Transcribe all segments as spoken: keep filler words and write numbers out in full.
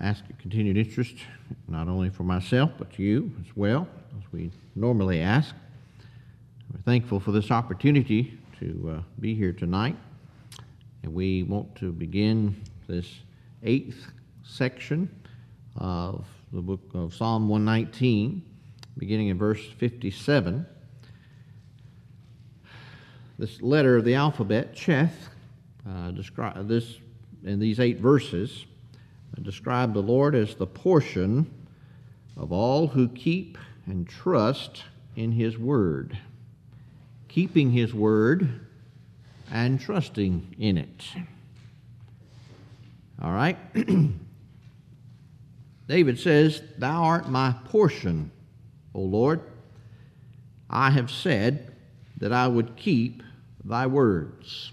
ask your continued interest, not only for myself, but to you as well, as we normally ask. We're thankful for this opportunity to uh, be here tonight, and we want to begin this eighth section of the book of Psalm one nineteen, beginning in verse fifty-seven. This letter of the alphabet, Cheth, uh, describe this in these eight verses, uh, describe the Lord as the portion of all who keep and trust in His Word, keeping His Word and trusting in it. All right. David says, "Thou art my portion, O Lord. I have said that I would keep thy words."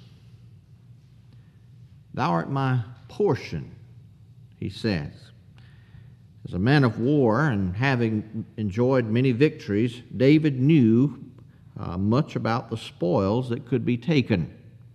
Thou art my portion, he says. As a man of war and having enjoyed many victories, David knew uh, much about the spoils that could be taken.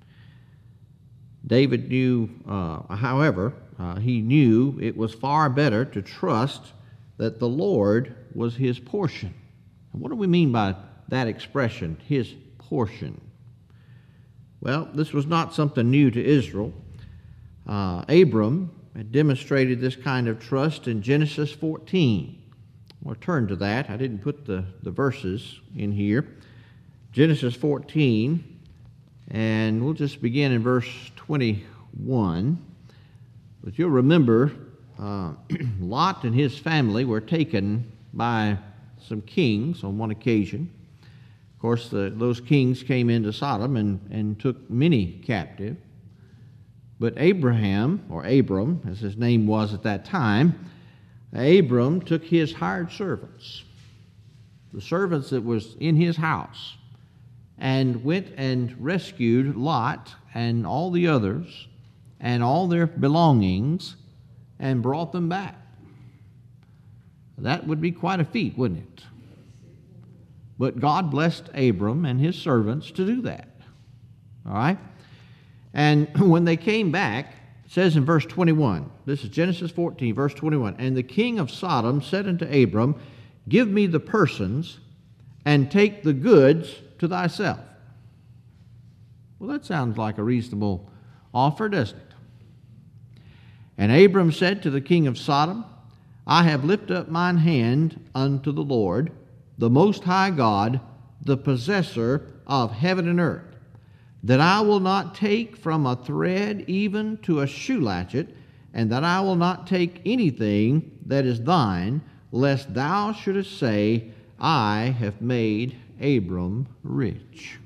David knew, uh, however, uh, he knew it was far better to trust that the Lord was his portion. And what do we mean by that expression, his portion? Well, this was not something new to Israel. Uh, Abram had demonstrated this kind of trust in Genesis fourteen. We'll turn to that. I didn't put the, the verses in here. Genesis fourteen, and we'll just begin in verse twenty-one. But you'll remember uh, Lot and his family were taken by some kings on one occasion. Of course, the, those kings came into Sodom and, and took many captive. But Abraham, or Abram, as his name was at that time, Abram took his hired servants, the servants that was in his house, and went and rescued Lot and all the others and all their belongings and brought them back. That would be quite a feat, wouldn't it? But God blessed Abram and his servants to do that. All right? And when they came back, it says in verse twenty-one, this is Genesis fourteen, verse twenty-one, "And the king of Sodom said unto Abram, Give me the persons, and take the goods to thyself." Well, that sounds like a reasonable offer, doesn't it? "And Abram said to the king of Sodom, I have lifted up mine hand unto the Lord, the Most High God, the possessor of heaven and earth, that I will not take from a thread even to a shoe latchet, and that I will not take anything that is thine, lest thou shouldest say, I have made Abram rich."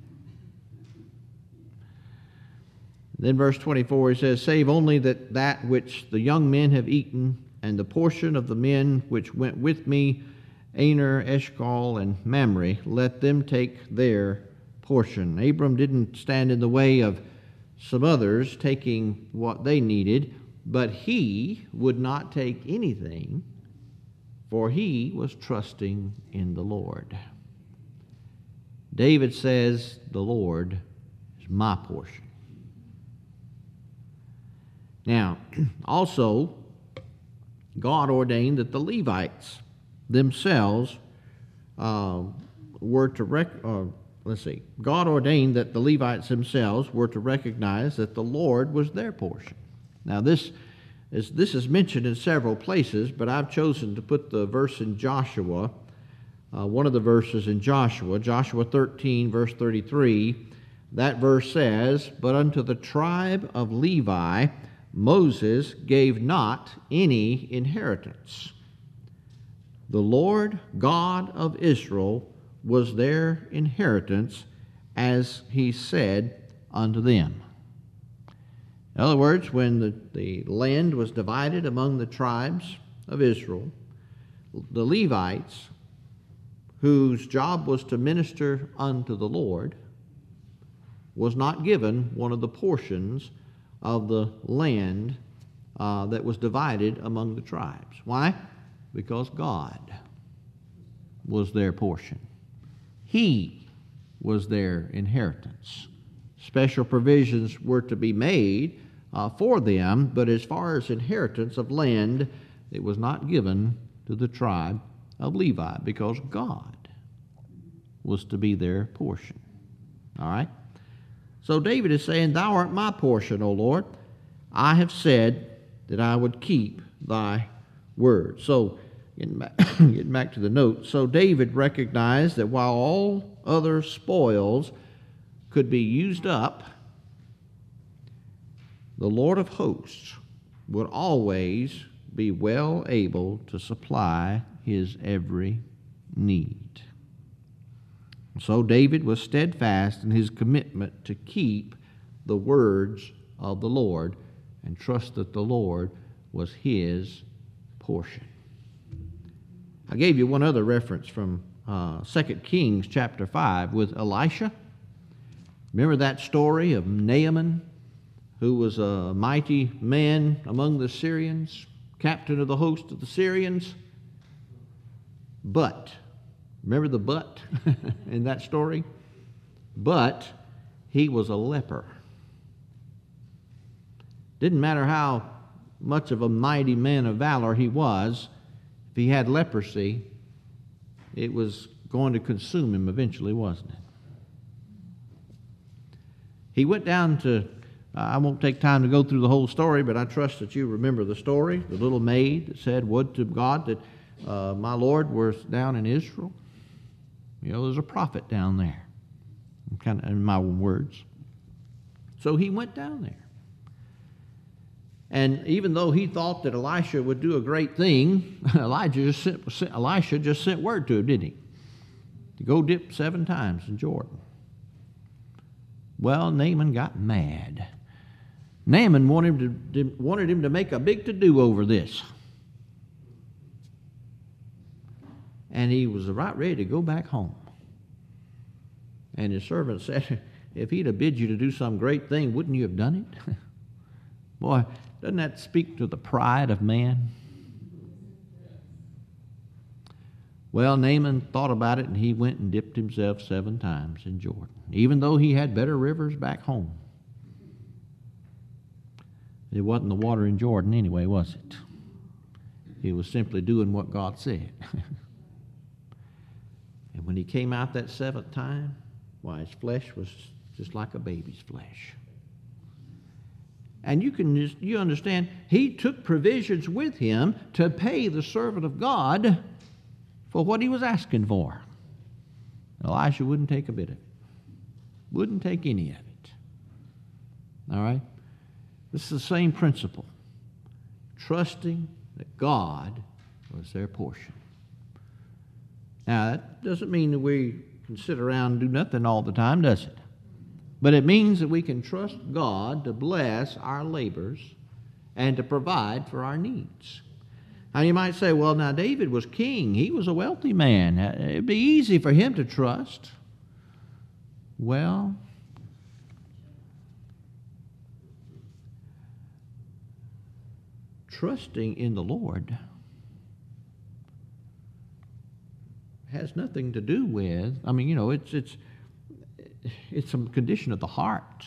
Then verse twenty-four, he says, "Save only that that which the young men have eaten, and the portion of the men which went with me, Aner, Eshcol, and Mamre, let them take their portion." Abram didn't stand in the way of some others taking what they needed, but he would not take anything, for he was trusting in the Lord. David says, "The Lord is my portion." Now, also, God ordained that the Levites themselves uh, were to rec- uh, let's see. God ordained that the Levites themselves were to recognize that the Lord was their portion. Now, this is this is mentioned in several places, but I've chosen to put the verse in Joshua. Uh, one of the verses in Joshua, Joshua thirteen, verse thirty-three. That verse says, "But unto the tribe of Levi Moses gave not any inheritance. The Lord God of Israel was their inheritance, as he said unto them." In other words, when the, the land was divided among the tribes of Israel, the Levites, whose job was to minister unto the Lord, was not given one of the portions of the land uh, that was divided among the tribes. Why? Because God was their portion. He was their inheritance. Special provisions were to be made uh, for them, but as far as inheritance of land, it was not given to the tribe of Levi, because God was to be their portion. All right? So David is saying, Thou art my portion, O Lord. I have said that I would keep thy word. So, getting back, getting back to the note, so David recognized that while all other spoils could be used up, the Lord of hosts would always be well able to supply his every need. So David was steadfast in his commitment to keep the words of the Lord and trust that the Lord was his portion. I gave you one other reference from uh, Second Kings chapter five with Elisha. Remember that story of Naaman, who was a mighty man among the Syrians, captain of the host of the Syrians? But, remember the but in that story? But he was a leper. Didn't matter how much of a mighty man of valor he was, if he had leprosy, it was going to consume him eventually, wasn't it? He went down to, uh, I won't take time to go through the whole story, but I trust that you remember the story, the little maid that said, would to God that uh, my Lord was down in Israel. You know, there's a prophet down there, kind of in my own words. So he went down there. And even though he thought that Elisha would do a great thing, Elijah just sent, Elisha just sent word to him, didn't he? To go dip seven times in Jordan. Well, Naaman got mad. Naaman wanted him to, wanted him to make a big to-do over this. And he was right ready to go back home. And his servant said, if he'd have bid you to do some great thing, wouldn't you have done it? Boy, doesn't that speak to the pride of man? Well, Naaman thought about it, and he went and dipped himself seven times in Jordan, even though he had better rivers back home. It wasn't the water in Jordan anyway, was it? He was simply doing what God said. And when he came out that seventh time, why, his flesh was just like a baby's flesh. And you can just, you understand, he took provisions with him to pay the servant of God for what he was asking for. Elisha wouldn't take a bit of it. Wouldn't take any of it. All right? This is the same principle. Trusting that God was their portion. Now, that doesn't mean that we can sit around and do nothing all the time, does it? But it means that we can trust God to bless our labors and to provide for our needs. Now, you might say, well, now David was king. He was a wealthy man. It'd be easy for him to trust. Well, trusting in the Lord has nothing to do with, I mean, you know, it's it's it's some condition of the heart.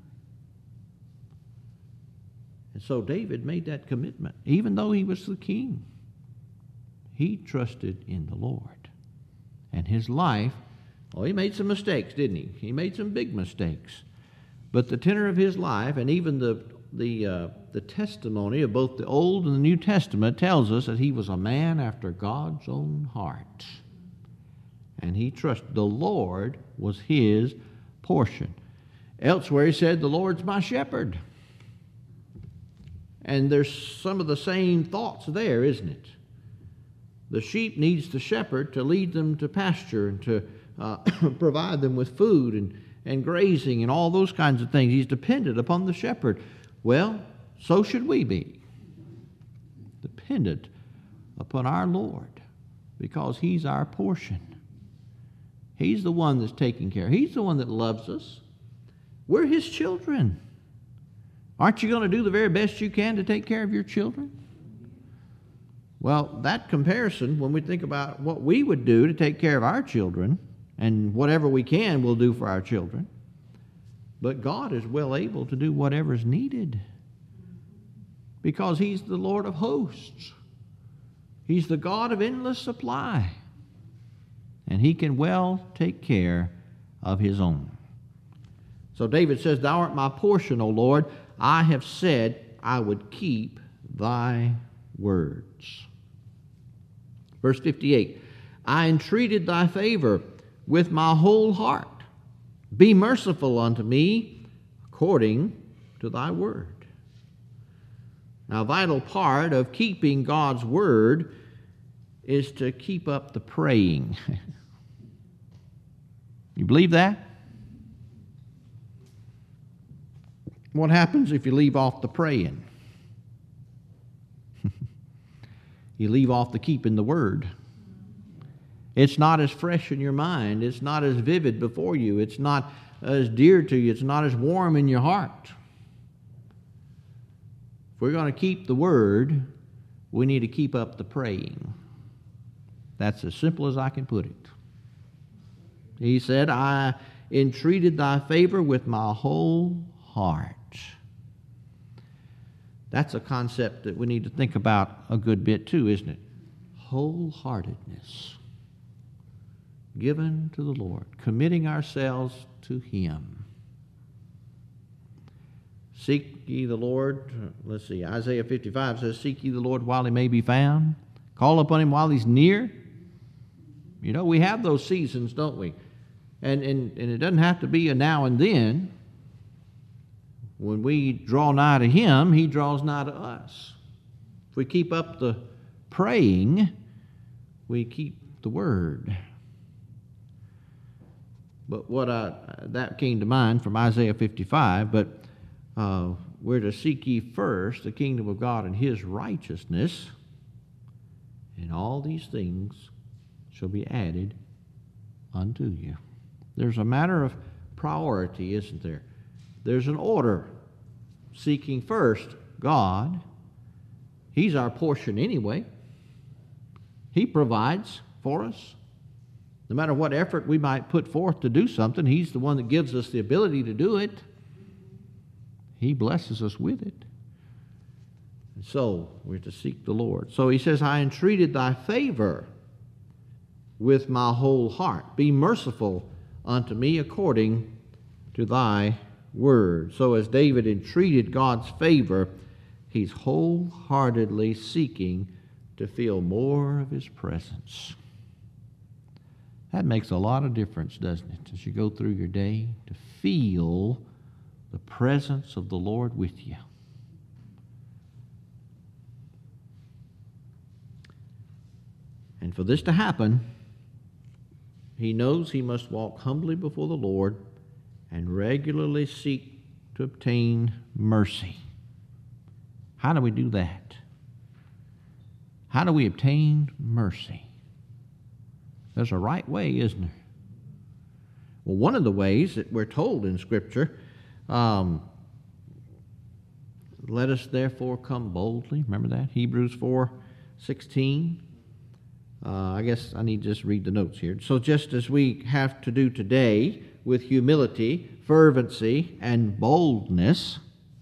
And so David made that commitment. Even though he was the king, he trusted in the Lord. And his life, well, he made some mistakes, didn't he? He made some big mistakes. But the tenor of his life, and even the the uh, the testimony of both the Old and the New Testament, tells us that he was a man after God's own heart. And he trusted the Lord was his portion. Elsewhere he said, the Lord's my shepherd. And there's some of the same thoughts there, isn't it? The sheep needs the shepherd to lead them to pasture and to uh, provide them with food and, and grazing and all those kinds of things. He's dependent upon the shepherd. Well, so should we be. Dependent upon our Lord, because he's our portion. He's the one that's taking care. He's the one that loves us. We're his children. Aren't you going to do the very best you can to take care of your children? Well, that comparison, when we think about what we would do to take care of our children, and whatever we can we'll do for our children, but God is well able to do whatever is needed because He's the Lord of hosts. He's the God of endless supply. And He can well take care of His own. So David says, Thou art my portion, O Lord. I have said I would keep Thy words. Verse fifty-eight, I entreated Thy favor with my whole heart. Be merciful unto me according to Thy word. Now, a vital part of keeping God's word is to keep up the praying. You believe that? What happens if you leave off the praying? You leave off the keeping the word. It's not as fresh in your mind. It's not as vivid before you. It's not as dear to you. It's not as warm in your heart. If we're going to keep the word, we need to keep up the praying. That's as simple as I can put it. He said, I entreated Thy favor with my whole heart. That's a concept that we need to think about a good bit too, isn't it? Wholeheartedness. Given to the Lord. Committing ourselves to Him. Seek ye the Lord. Let's see, Isaiah fifty-five says, Seek ye the Lord while He may be found. Call upon Him while He's near. You know, we have those seasons, don't we? And, and, and it doesn't have to be a now and then. When we draw nigh to Him, He draws nigh to us. If we keep up the praying, we keep the word. But what I, that came to mind from Isaiah fifty-five, but uh, we're to seek ye first the kingdom of God and His righteousness, and all these things shall be added unto you. There's a matter of priority, isn't there? There's an order. Seeking first God. He's our portion anyway. He provides for us. No matter what effort we might put forth to do something, He's the one that gives us the ability to do it. He blesses us with it. And so we're to seek the Lord. So He says, I entreated Thy favor with my whole heart. Be merciful unto me according to Thy word. So as David entreated God's favor, he's wholeheartedly seeking to feel more of His presence. That makes a lot of difference, doesn't it, as you go through your day, to feel the presence of the Lord with you. And for this to happen, he knows he must walk humbly before the Lord and regularly seek to obtain mercy. How do we do that? How do we obtain mercy? There's a right way, isn't there? Well, one of the ways that we're told in Scripture, um, let us therefore come boldly. Remember that? Hebrews four sixteen. Uh, I guess I need to just read the notes here. So just as we have to do today with humility, fervency, and boldness,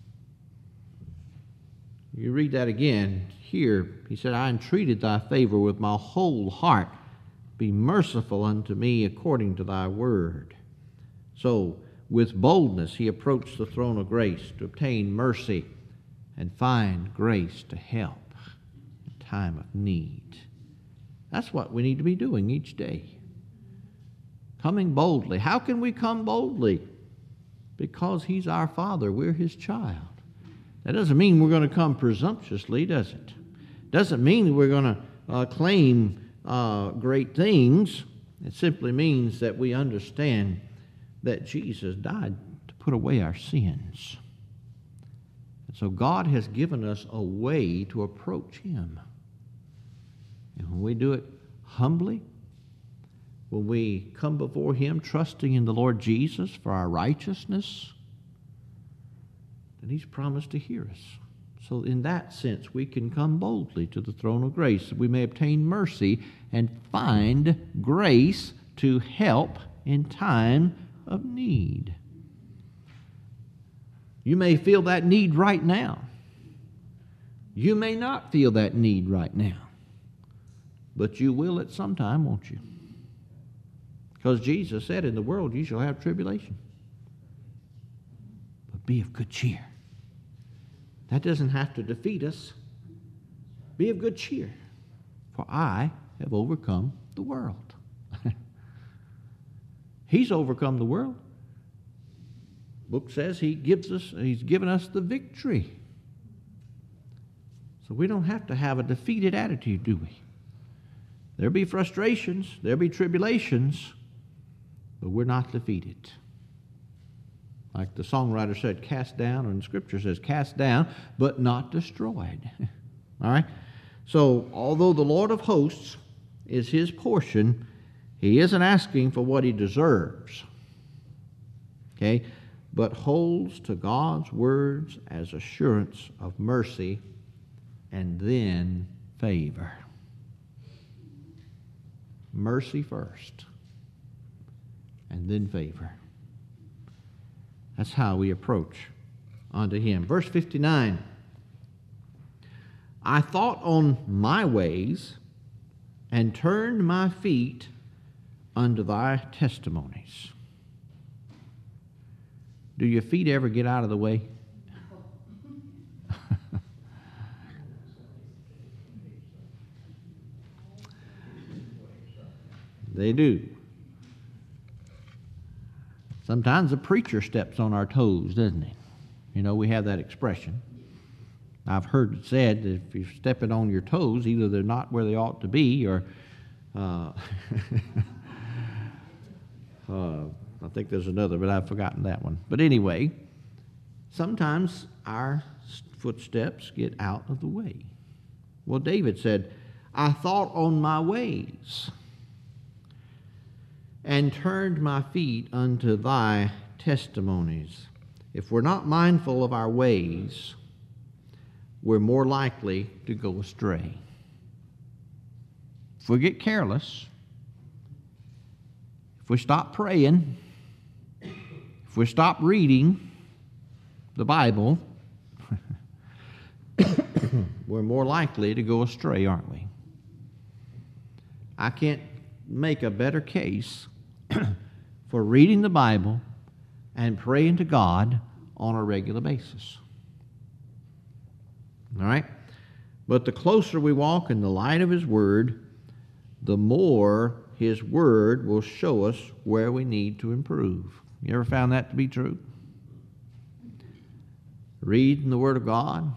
you read that again. Here, he said, I entreated Thy favor with my whole heart. Be merciful unto me according to Thy word. So, with boldness, he approached the throne of grace to obtain mercy and find grace to help in time of need. That's what we need to be doing each day. Coming boldly. How can we come boldly? Because He's our Father. We're His child. That doesn't mean we're going to come presumptuously, does it? Doesn't mean that we're going to uh, claim uh, great things. It simply means that we understand that Jesus died to put away our sins. And so God has given us a way to approach Him. And when we do it humbly, when we come before Him trusting in the Lord Jesus for our righteousness, then He's promised to hear us. So in that sense, we can come boldly to the throne of grace, that we may obtain mercy and find grace to help in time of need. You may feel that need right now. You may not feel that need right now, but you will at some time, won't you? Because Jesus said, in the world you shall have tribulation. But be of good cheer. That doesn't have to defeat us. Be of good cheer, for I have overcome the world. He's overcome the world. The book says he gives us, he's given us the victory. So we don't have to have a defeated attitude, do we? There'll be frustrations, there'll be tribulations, but we're not defeated. Like the songwriter said, cast down, and Scripture says, cast down, but not destroyed. All right? So, although the Lord of hosts is his portion, he isn't asking for what he deserves. Okay? But holds to God's words as assurance of mercy and then favor. Mercy first, and then favor. That's how we approach unto him. Verse fifty-nine. I thought on my ways and turned my feet unto thy testimonies. Do your feet ever get out of the way? They do. Sometimes the preacher steps on our toes, doesn't he? You know, we have that expression. I've heard it said that if you're stepping on your toes, either they're not where they ought to be, or uh, uh, I think there's another, but I've forgotten that one. But anyway, sometimes our footsteps get out of the way. Well, David said, I thought on my ways and turned my feet unto thy testimonies. If we're not mindful of our ways, we're more likely to go astray. If we get careless, if we stop praying, if we stop reading the Bible, we're more likely to go astray, aren't we? I can't make a better case for reading the Bible and praying to God on a regular basis. All right? But the closer we walk in the light of his word, the more his word will show us where we need to improve. You ever found that to be true? Reading the word of God,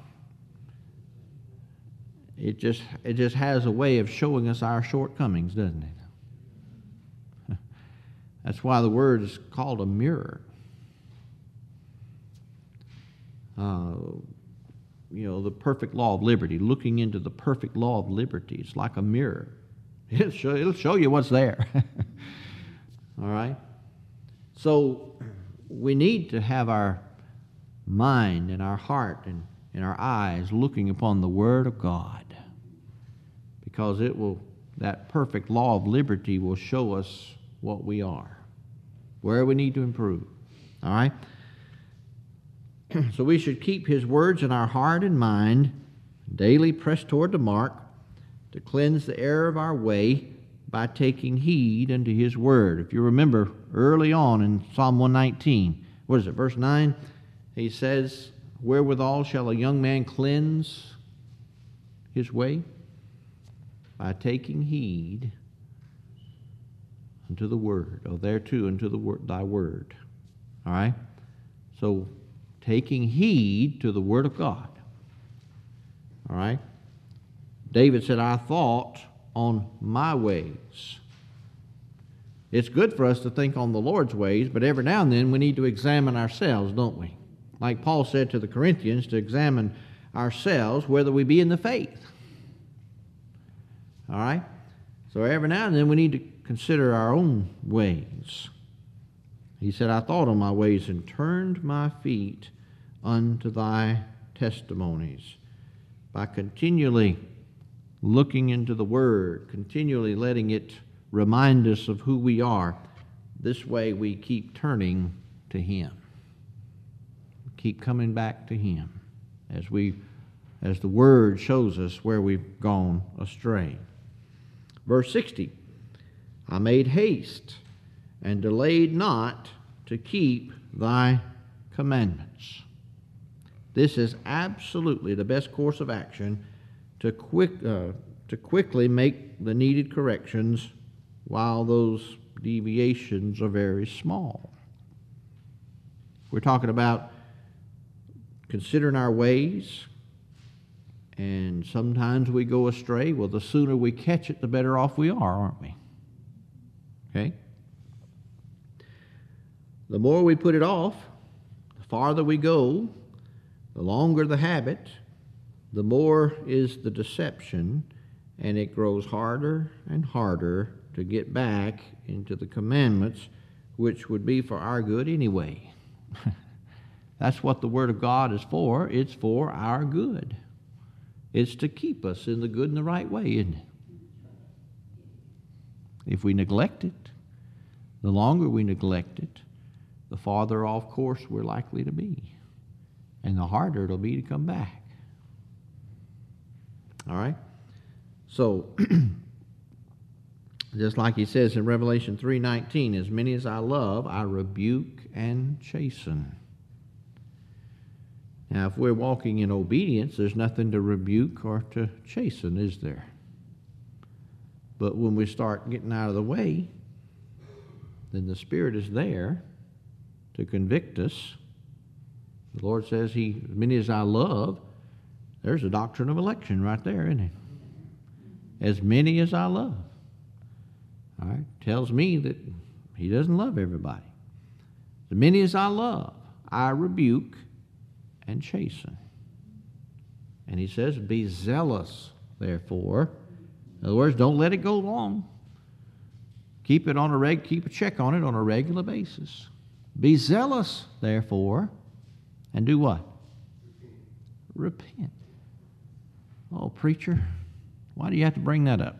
it just it just has a way of showing us our shortcomings, doesn't it? That's why the word is called a mirror. Uh, you know, the perfect law of liberty, looking into the perfect law of liberty. It's like a mirror. It'll show, it'll show you what's there. All right? So we need to have our mind and our heart and, and our eyes looking upon the Word of God, because it will, that perfect law of liberty will show us what we are, where we need to improve. All right? So we should keep his words in our heart and mind, daily press toward the mark, to cleanse the error of our way by taking heed unto his word. If you remember early on in Psalm one nineteen, what is it, verse nine? He says, wherewithal shall a young man cleanse his way? By taking heed unto the word, or thereto unto the word, thy word. All right? So, taking heed to the word of God. All right? David said, I thought on my ways. It's good for us to think on the Lord's ways, but every now and then we need to examine ourselves, don't we? Like Paul said to the Corinthians, to examine ourselves whether we be in the faith. All right? So every now and then we need to consider our own ways. He said, I thought on my ways and turned my feet unto thy testimonies. By continually looking into the Word, continually letting it remind us of who we are, this way we keep turning to him. Keep coming back to him as we as the Word shows us where we've gone astray. Verse sixty, I made haste and delayed not to keep thy commandments. This is absolutely the best course of action to quick uh, to quickly make the needed corrections while those deviations are very small. We're talking about considering our ways, and sometimes we go astray. Well, the sooner we catch it, the better off we are, aren't we? Okay? The more we put it off, the farther we go, the longer the habit, the more is the deception, and it grows harder and harder to get back into the commandments, which would be for our good anyway. That's what the Word of God is for. It's for our good. It's to keep us in the good and the right way, isn't it? If we neglect it, the longer we neglect it, the farther off course we're likely to be, and the harder it'll be to come back. All right? So, just like he says in Revelation three nineteen, as many as I love, I rebuke and chasten. Now, if we're walking in obedience, there's nothing to rebuke or to chasten, is there? But when we start getting out of the way, then the Spirit is there to convict us. The Lord says, "He, as many as I love," there's a doctrine of election right there, isn't it? As many as I love. All right? Tells me that he doesn't love everybody. As many as I love, I rebuke and chasten. And he says, be zealous, therefore. In other words, don't let it go long. Keep it on a reg, keep a check on it on a regular basis. Be zealous, therefore, and do what? Repent. Oh, preacher, why do you have to bring that up?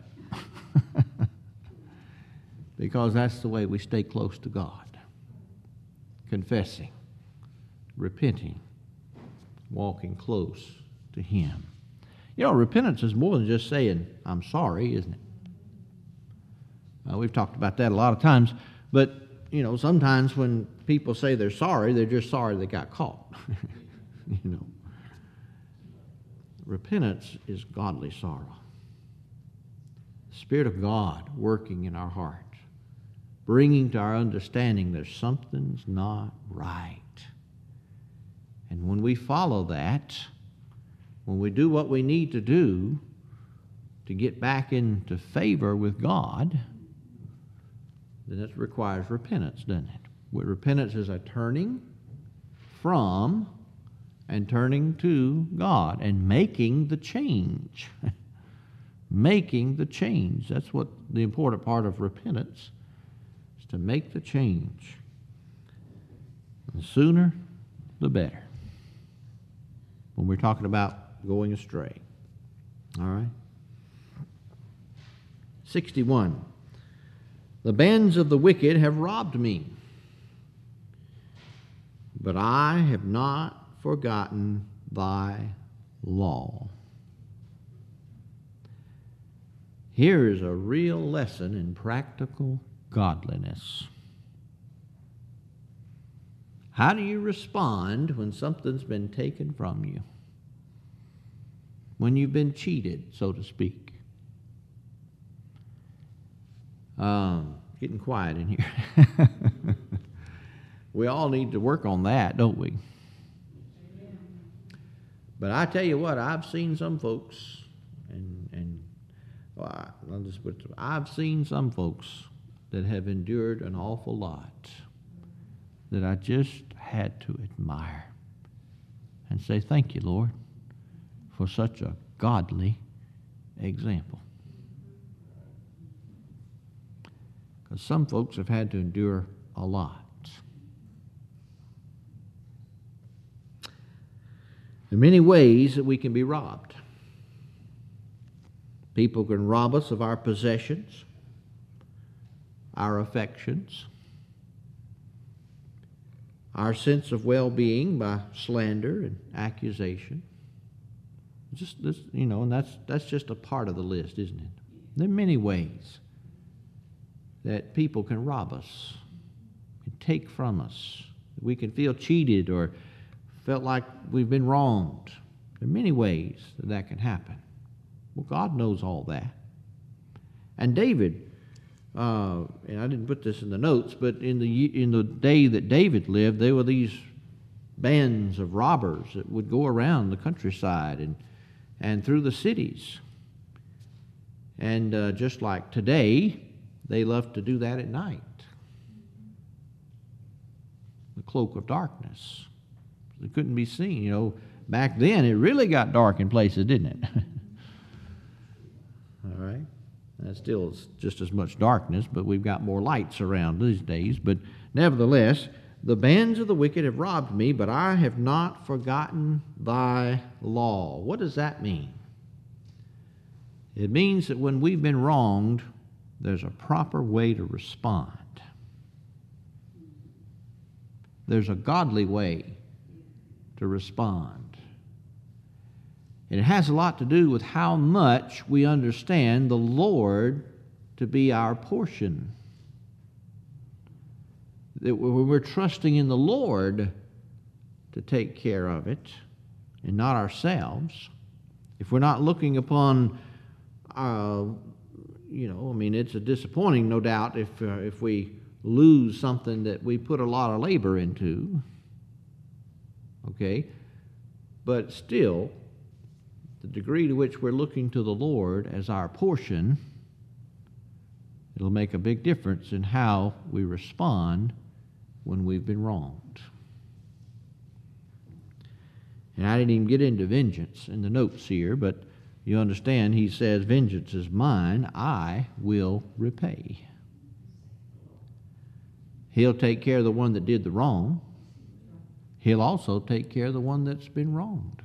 Because that's the way we stay close to God. Confessing, repenting, walking close to Him. You know, repentance is more than just saying, I'm sorry, isn't it? Uh, we've talked about that a lot of times, but, you know, sometimes when people say they're sorry, they're just sorry they got caught. You know. Repentance is godly sorrow. The Spirit of God working in our hearts, bringing to our understanding there's something's not right. And when we follow that, when we do what we need to do to get back into favor with God, then it requires repentance, doesn't it? What repentance is a turning from and turning to God and making the change. Making the change. That's what the important part of repentance is, to make the change. The sooner, the better. When we're talking about going astray. All right? sixty-one. The bands of the wicked have robbed me, but I have not forgotten thy law. Here is a real lesson in practical godliness. How do you respond when something's been taken from you? When you've been cheated, so to speak. Um, getting quiet in here. We all need to work on that, don't we? But I tell you what, I've seen some folks, and and well, I'll just put it, I've seen some folks that have endured an awful lot that I just had to admire and say, thank you, Lord, for such a godly example. Because some folks have had to endure a lot. There are many ways that we can be robbed. People can rob us of our possessions, our affections, our sense of well-being by slander and accusation. Just this, you know, and that's that's just a part of the list, isn't it? There are many ways that people can rob us and take from us. We can feel cheated or felt like we've been wronged. There are many ways that that can happen. Well, God knows all that. And David, uh, and I didn't put this in the notes, but in the in the day that David lived, there were these bands of robbers that would go around the countryside and and through the cities. And uh, just like today, they love to do that at night. The cloak of darkness. It couldn't be seen. You know, back then it really got dark in places, didn't it? All right. That still is just as much darkness, but we've got more lights around these days. But nevertheless, the bands of the wicked have robbed me, but I have not forgotten thy law. What does that mean? It means that when we've been wronged, there's a proper way to respond. There's a godly way to respond. And it has a lot to do with how much we understand the Lord to be our portion. That when we're trusting in the Lord to take care of it and not ourselves, if we're not looking upon, uh, you know, I mean, it's a disappointing, no doubt, if uh, if we lose something that we put a lot of labor into, okay? But still, the degree to which we're looking to the Lord as our portion, it'll make a big difference in how we respond when we've been wronged. And I didn't even get into vengeance in the notes here, but you understand he says, vengeance is mine, I will repay. He'll take care of the one that did the wrong. He'll also take care of the one that's been wronged.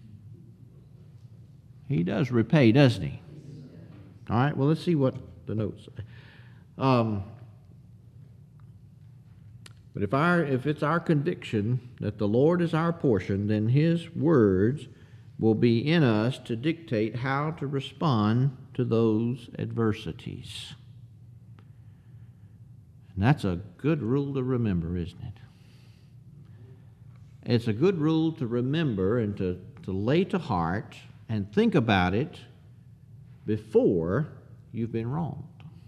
He does repay, doesn't he? All right, well, let's see what the notes say. Um, but if, our, if it's our conviction that the Lord is our portion, then his words will be in us to dictate how to respond to those adversities. And that's a good rule to remember, isn't it? It's a good rule to remember and to, to lay to heart and think about it before you've been wronged.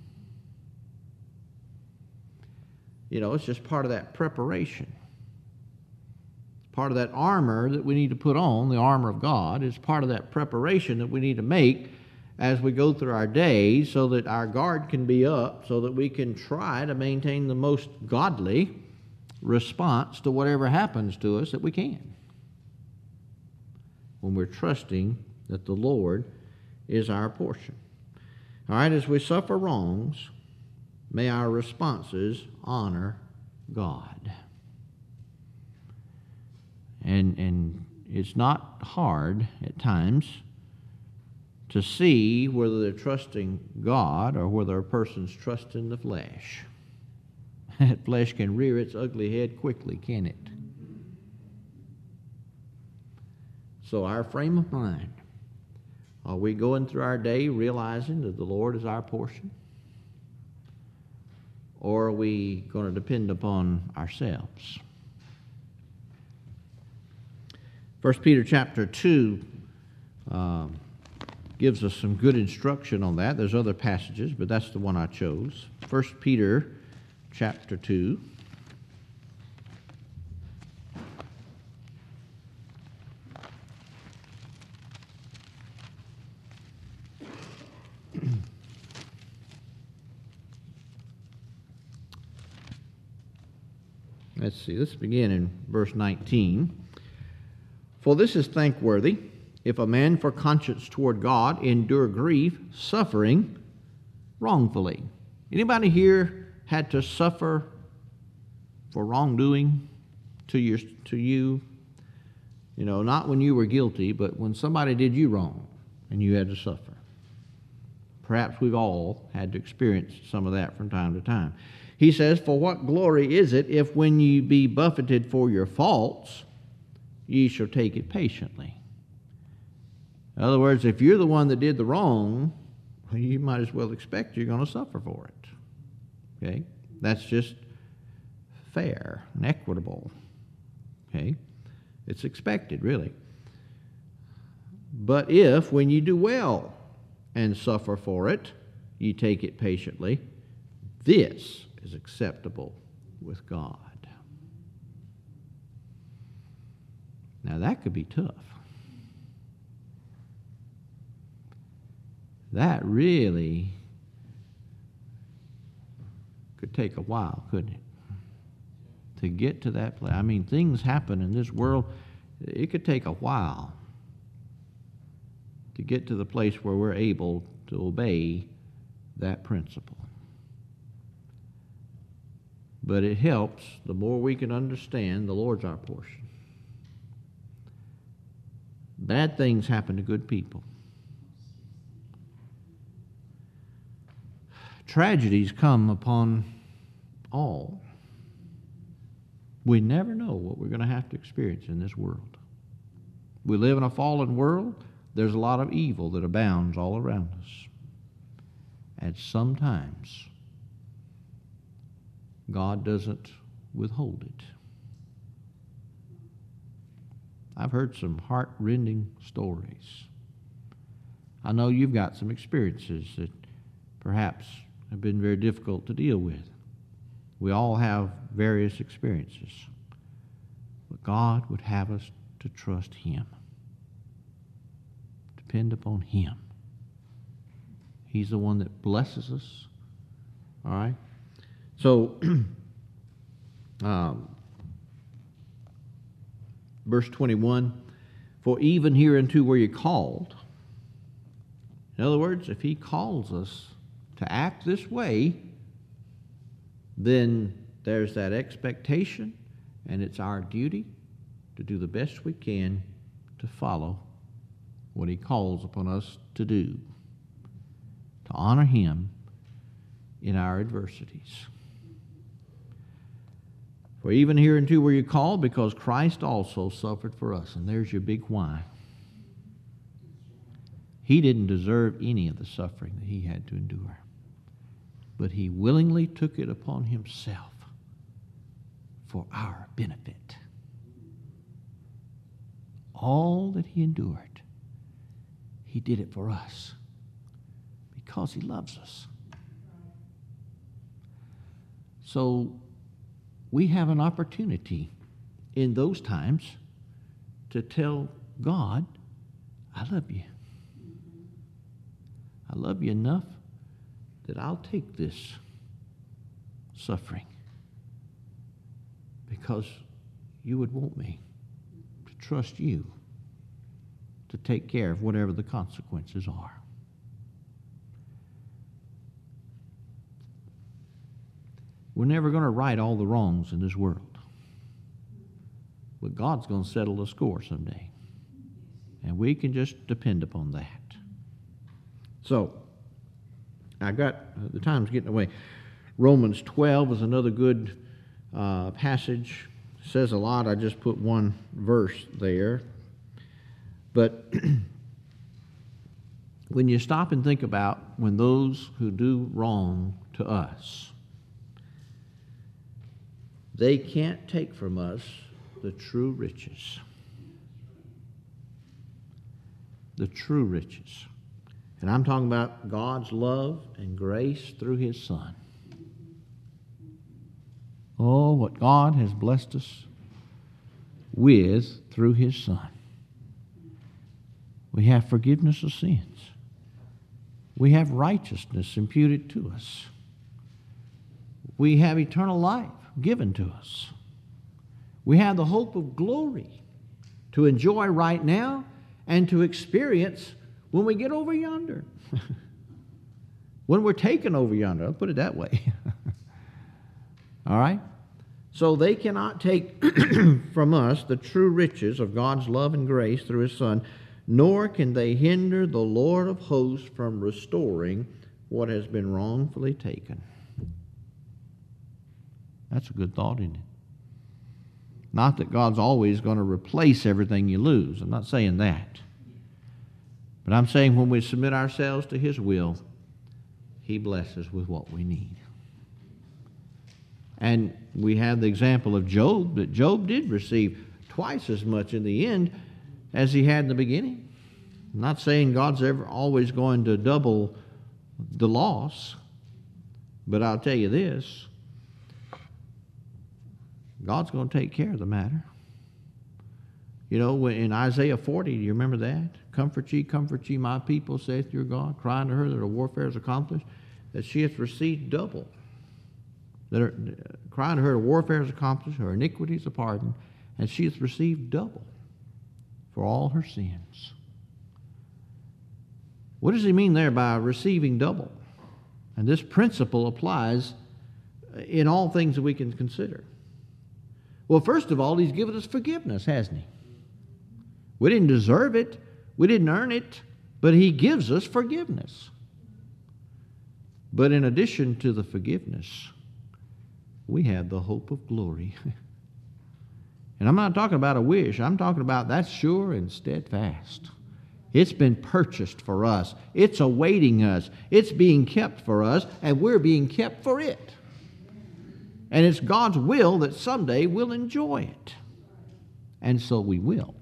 You know, it's just part of that preparation. It's part of that armor that we need to put on, the armor of God. It's part of that preparation that we need to make as we go through our days so that our guard can be up, so that we can try to maintain the most godly response to whatever happens to us that we can. When we're trusting that the Lord is our portion. All right, as we suffer wrongs, may our responses honor God. And, and it's not hard at times to see whether they're trusting God or whether a person's trusting the flesh. That flesh can rear its ugly head quickly, can it? So our frame of mind, are we going through our day realizing that the Lord is our portion? Or are we going to depend upon ourselves? First Peter chapter two um, gives us some good instruction on that. There's other passages, but that's the one I chose. First Peter chapter two. Let's see, let's begin in verse nineteen. For this is thankworthy, if a man for conscience toward God endure grief, suffering wrongfully. Anybody here had to suffer for wrongdoing to your to you? You know, not when you were guilty, but when somebody did you wrong and you had to suffer. Perhaps we've all had to experience some of that from time to time. He says, for what glory is it if when ye be buffeted for your faults, ye shall take it patiently? In other words, if you're the one that did the wrong, well, you might as well expect you're going to suffer for it. Okay? That's just fair and equitable. Okay? It's expected, really. But if, when you do well and suffer for it, you take it patiently, this is acceptable with God. Now, that could be tough. That really could take a while, couldn't it? To get to that place. I mean, things happen in this world. It could take a while to get to the place where we're able to obey that principle. But it helps the more we can understand the Lord's our portion. Bad things happen to good people. Tragedies come upon all. We never know what we're going to have to experience in this world. We live in a fallen world. There's a lot of evil that abounds all around us. And sometimes God doesn't withhold it. I've heard some heart-rending stories. I know you've got some experiences that perhaps have been very difficult to deal with. We all have various experiences. But God would have us to trust Him. Depend upon Him. He's the one that blesses us. All right? So, um, verse twenty-one, for even hereunto were you called. In other words, if He calls us to act this way, then there's that expectation, and it's our duty to do the best we can to follow what He calls upon us to do, to honor Him in our adversities. For even hereunto were you called, because Christ also suffered for us. And there's your big why. He didn't deserve any of the suffering that He had to endure. But He willingly took it upon Himself for our benefit. All that He endured, He did it for us because He loves us. So we have an opportunity in those times to tell God, I love you. I love you enough that I'll take this suffering because you would want me to trust you to take care of whatever the consequences are. We're never going to right all the wrongs in this world. But God's going to settle the score someday. And we can just depend upon that. So, I got, uh, the time's getting away. Romans twelve is another good uh, passage. It says a lot. I just put one verse there. But when you stop and think about when those who do wrong to us, they can't take from us the true riches. The true riches. And I'm talking about God's love and grace through His Son. Oh, what God has blessed us with through His Son. We have forgiveness of sins. We have righteousness imputed to us. We have eternal life given to us. We have the hope of glory to enjoy right now and to experience when we get over yonder. When we're taken over yonder, I'll put it that way. All right? So they cannot take from us the true riches of God's love and grace through His Son, nor can they hinder the Lord of hosts from restoring what has been wrongfully taken. That's a good thought, isn't it? Not that God's always going to replace everything you lose. I'm not saying that. But I'm saying when we submit ourselves to His will, He blesses with what we need. And we have the example of Job, that Job did receive twice as much in the end as he had in the beginning. I'm not saying God's ever always going to double the loss, but I'll tell you this, God's going to take care of the matter. You know, in Isaiah forty, do you remember that? Comfort ye, comfort ye, my people, saith your God, crying to her that her warfare is accomplished, that she hath received double. That her, crying to her, her warfare is accomplished, her iniquities are pardoned, and she hath received double for all her sins. What does he mean there by receiving double? And this principle applies in all things that we can consider. Well, first of all, he's given us forgiveness, hasn't he? We didn't deserve it. We didn't earn it. But he gives us forgiveness. But in addition to the forgiveness, we have the hope of glory. And I'm not talking about a wish. I'm talking about that's sure and steadfast. It's been purchased for us. It's awaiting us. It's being kept for us, and we're being kept for it. And it's God's will that someday we'll enjoy it. And so we will.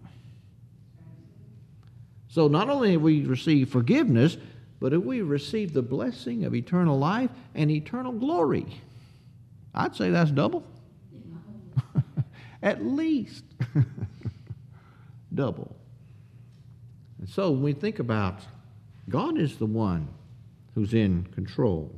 So not only have we received forgiveness, but have we received the blessing of eternal life and eternal glory. I'd say that's double. At least double. And so when we think about God is the one who's in control.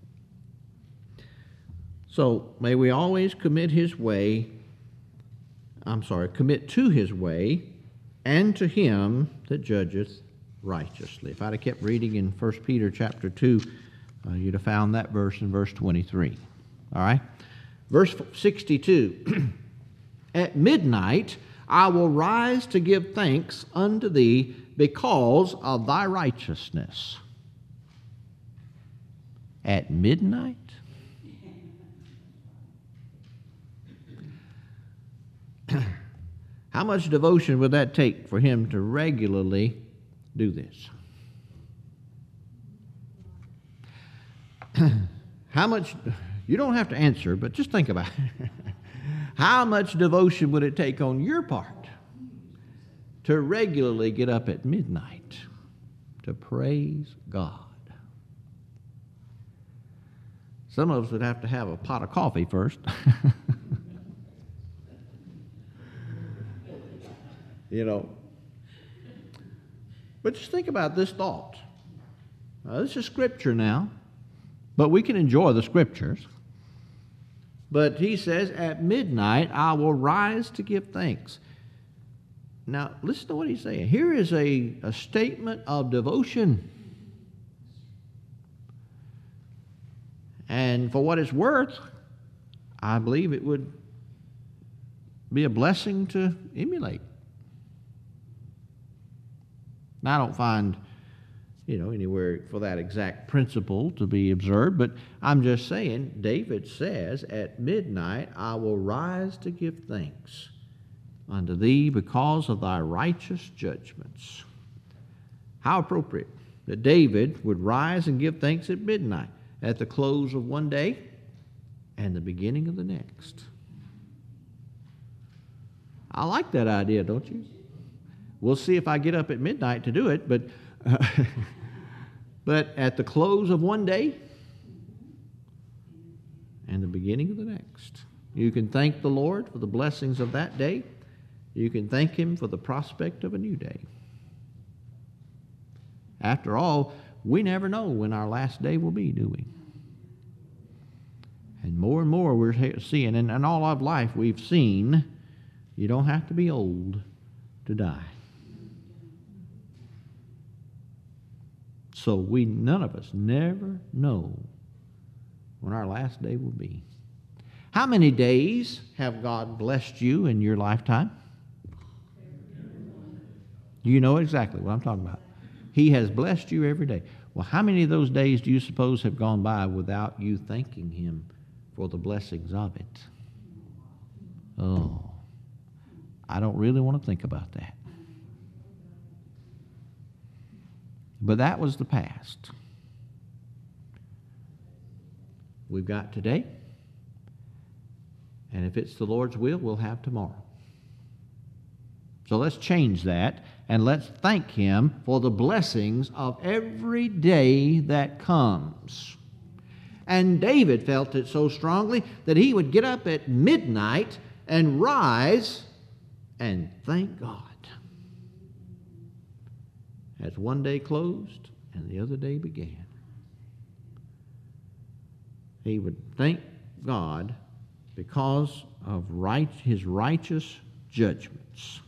So may we always commit his way, I'm sorry, commit to his way and to him that judgeth righteously. If I'd have kept reading in First Peter chapter two, uh, you'd have found that verse in verse twenty-three. All right? Verse sixty-two. At midnight I will rise to give thanks unto thee because of thy righteousness. At midnight? How much devotion would that take for him to regularly do this? How much, you don't have to answer, but just think about it. How much devotion would it take on your part to regularly get up at midnight to praise God? Some of us would have to have a pot of coffee first. You know. But just think about this thought. Now, this is Scripture now, but we can enjoy the Scriptures. But he says, at midnight I will rise to give thanks. Now, listen to what he's saying. Here is a, a statement of devotion. And for what it's worth, I believe it would be a blessing to emulate. Now, I don't find, you know, anywhere for that exact principle to be observed, but I'm just saying, David says, at midnight I will rise to give thanks unto thee because of thy righteous judgments. How appropriate that David would rise and give thanks at midnight, at the close of one day and the beginning of the next. I like that idea, don't you? We'll see if I get up at midnight to do it, but uh, but at the close of one day and the beginning of the next. You can thank the Lord for the blessings of that day. You can thank him for the prospect of a new day. After all, we never know when our last day will be, do we? And more and more we're seeing, and in all of life we've seen, you don't have to be old to die. So we, none of us, never know when our last day will be. How many days have God blessed you in your lifetime? You know exactly what I'm talking about. He has blessed you every day. Well, how many of those days do you suppose have gone by without you thanking him for the blessings of it? Oh, I don't really want to think about that. But that was the past. We've got today, and if it's the Lord's will, we'll have tomorrow. So let's change that, and let's thank Him for the blessings of every day that comes. And David felt it so strongly that he would get up at midnight and rise and thank God. As one day closed and the other day began. He would thank God because of right, His righteous judgments.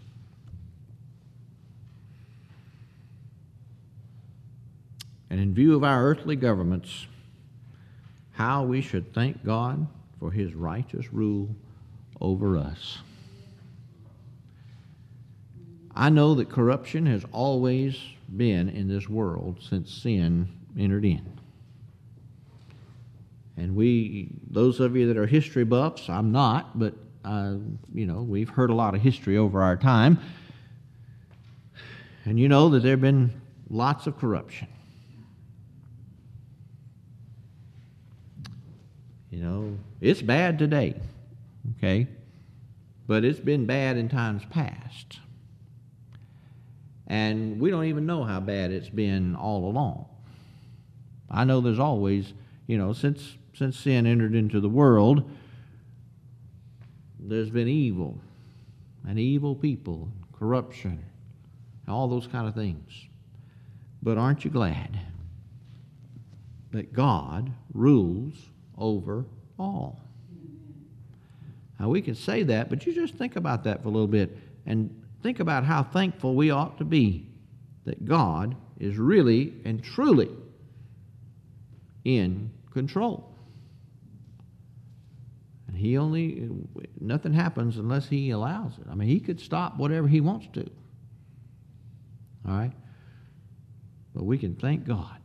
And in view of our earthly governments, how we should thank God for His righteous rule over us. I know that corruption has always been in this world since sin entered in. And we, those of you that are history buffs, I'm not, but, uh, you know, we've heard a lot of history over our time. And you know that there have been lots of corruption. You know, it's bad today, okay? But it's been bad in times past. And we don't even know how bad it's been all along. I know there's always, you know, since since sin entered into the world, there's been evil and evil people, corruption, all those kind of things. But aren't you glad that God rules over all? Now, we can say that, but you just think about that for a little bit and think about how thankful we ought to be that God is really and truly in control. And He only, nothing happens unless He allows it. I mean, He could stop whatever He wants to. All right? But we can thank God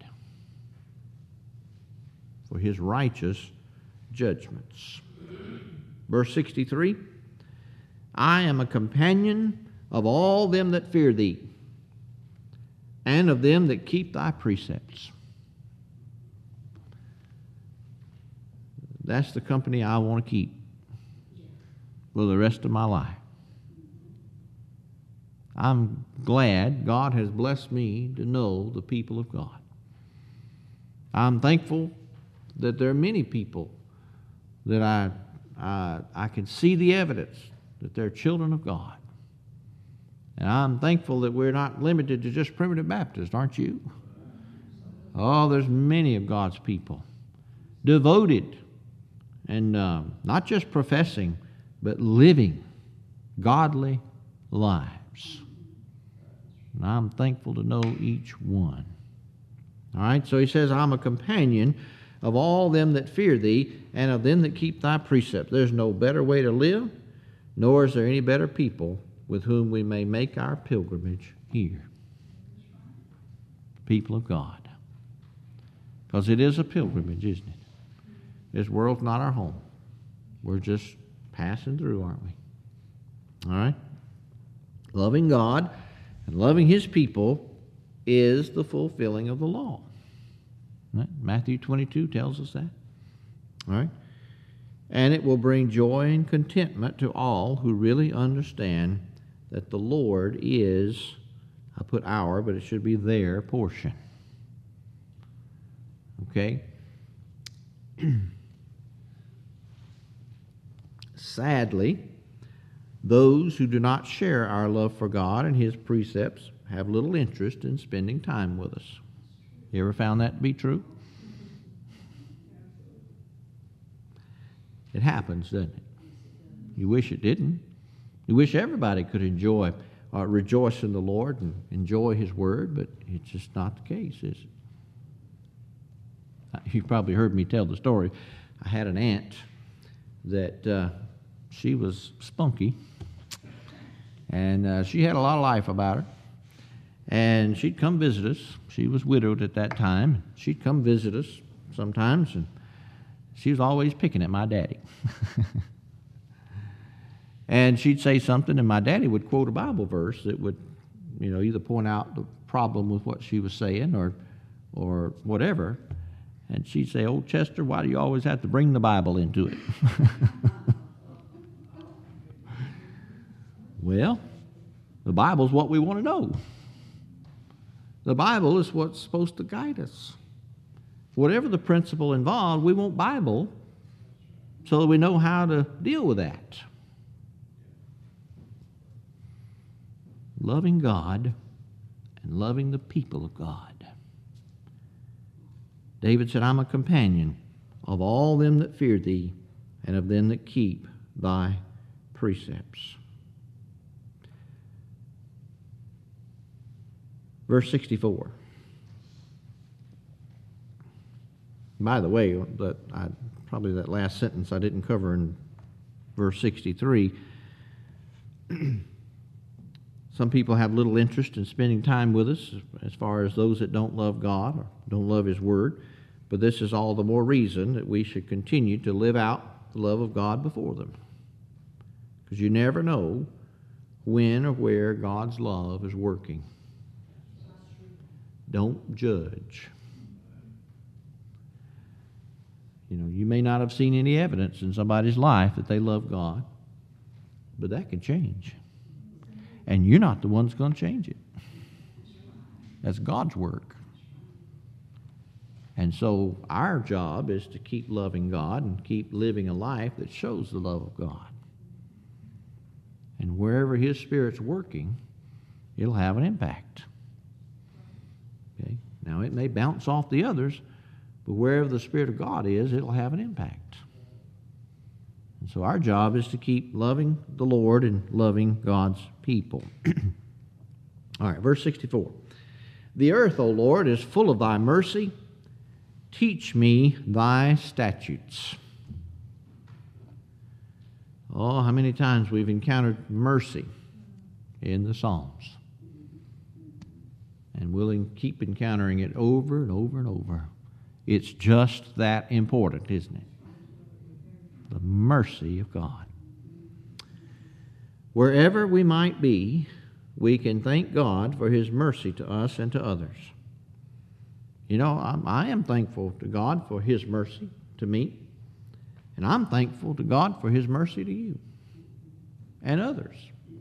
for His righteous judgments. Verse sixty-three, I am a companion of all them that fear Thee, and of them that keep Thy precepts. That's the company I want to keep for the rest of my life. I'm glad God has blessed me to know the people of God. I'm thankful that there are many people that I, I, I can see the evidence that they're children of God. And I'm thankful that we're not limited to just primitive Baptists, aren't you? Oh, there's many of God's people devoted and uh, not just professing, but living godly lives. And I'm thankful to know each one. All right, so he says, I'm a companion of all them that fear Thee, and of them that keep Thy precepts. There's no better way to live, nor is there any better people with whom we may make our pilgrimage here. People of God. Because it is a pilgrimage, isn't it? This world's not our home. We're just passing through, aren't we? All right? Loving God and loving His people is the fulfilling of the law. Right? Matthew twenty-two tells us that. All right? And it will bring joy and contentment to all who really understand that the Lord is, I put our, but it should be their portion. Okay? Sadly, those who do not share our love for God and His precepts have little interest in spending time with us. You ever found that to be true? It happens, doesn't it? You wish it didn't. You wish everybody could enjoy, uh, rejoice in the Lord and enjoy His Word, but it's just not the case, is it? You've probably heard me tell the story. I had an aunt that uh, she was spunky, and uh, she had a lot of life about her. And she'd come visit us. She was widowed at that time. She'd come visit us sometimes, and she was always picking at my daddy. And she'd say something, and my daddy would quote a Bible verse that would, you know, either point out the problem with what she was saying or, or whatever. And she'd say, "Oh, Chester, why do you always have to bring the Bible into it?" Well, the Bible's what we want to know. The Bible is what's supposed to guide us. Whatever the principle involved, we want Bible so that we know how to deal with that. Loving God and loving the people of God. David said, "I'm a companion of all them that fear thee and of them that keep thy precepts." Verse sixty-four. By the way, that I, probably that last sentence I didn't cover in verse sixty-three. Some people have little interest in spending time with us as far as those that don't love God or don't love His Word. But this is all the more reason that we should continue to live out the love of God before them. Because you never know when or where God's love is working. Don't judge. You know, you may not have seen any evidence in somebody's life that they love God, but that can change. And you're not the one that's going to change it. That's God's work. And so our job is to keep loving God and keep living a life that shows the love of God. And wherever His Spirit's working, it'll have an impact. Okay? Now, it may bounce off the others, but wherever the Spirit of God is, it'll have an impact. And so our job is to keep loving the Lord and loving God's people. All right, verse sixty-four. "The earth, O Lord, is full of thy mercy. Teach me thy statutes." Oh, how many times we've encountered mercy in the Psalms. And we'll keep encountering it over and over and over. It's just that important, isn't it? The mercy of God. Wherever we might be, we can thank God for His mercy to us and to others. You know, I'm, I am thankful to God for His mercy to me, and I'm thankful to God for His mercy to you and others.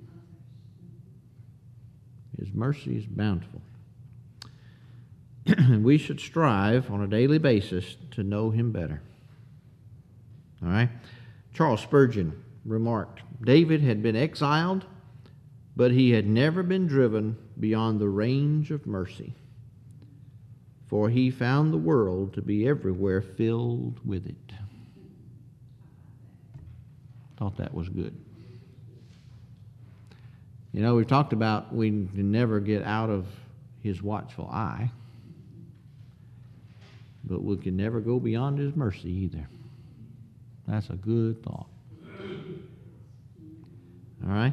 His mercy is bountiful. We should strive on a daily basis to know Him better. All right? Charles Spurgeon remarked, "David had been exiled, but he had never been driven beyond the range of mercy, for he found the world to be everywhere filled with it." Thought that was good. You know, we've talked about we can never get out of His watchful eye, but we can never go beyond His mercy either. That's a good thought. All right?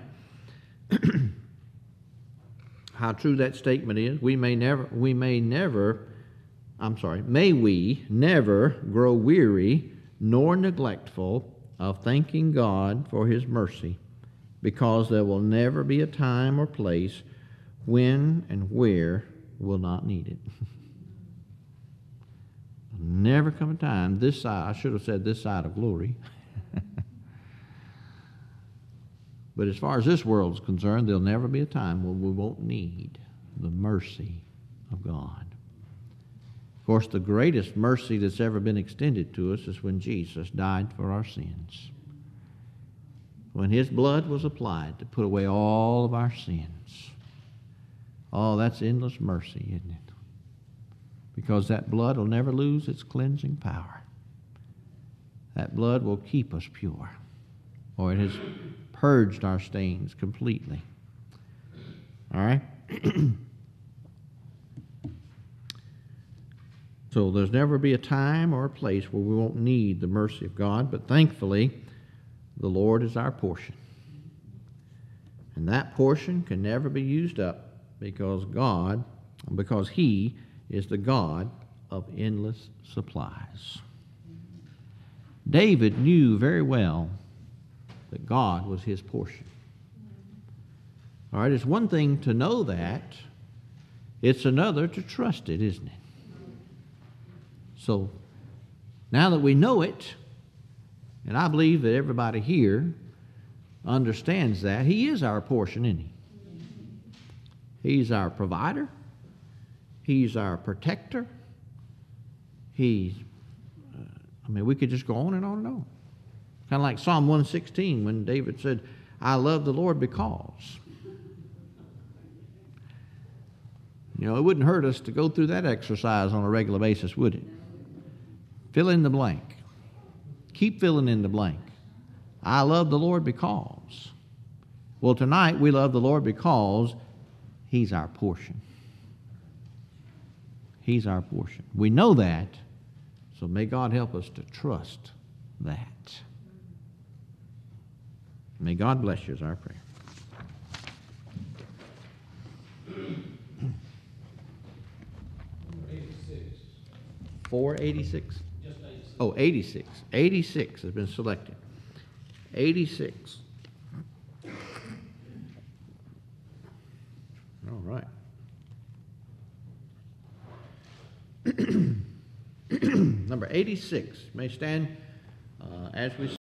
How true that statement is. We may never, we may never, I'm sorry, may we never grow weary nor neglectful of thanking God for His mercy, because there will never be a time or place when and where we'll not need it. Never come a time this side, I should have said this side of glory. But as far as this world is concerned, there'll never be a time when we won't need the mercy of God. Of course, the greatest mercy that's ever been extended to us is when Jesus died for our sins. When His blood was applied to put away all of our sins. Oh, that's endless mercy, isn't it? Because that blood will never lose its cleansing power. That blood will keep us pure, or it has purged our stains completely. All right? So there's never be a time or a place where we won't need the mercy of God, but thankfully, the Lord is our portion. And that portion can never be used up because God, because He is the God of endless supplies. David knew very well that God was his portion. All right, it's one thing to know that. It's another to trust it, isn't it? So now that we know it, and I believe that everybody here understands that, He is our portion, isn't He? He's our provider. He's our protector. He's, uh, I mean, we could just go on and on and on. Kind of like Psalm one sixteen when David said, I love the Lord because. You know, it wouldn't hurt us to go through that exercise on a regular basis, would it? Fill in the blank. Keep filling in the blank. I love the Lord because. Well, tonight we love the Lord because He's our portion. He's our portion. We know that, so may God help us to trust that. May God bless you is our prayer. four eighty-six. Oh, eighty-six. eighty-six has been selected. eighty-six. All right. Number eighty-six. May stand uh, as we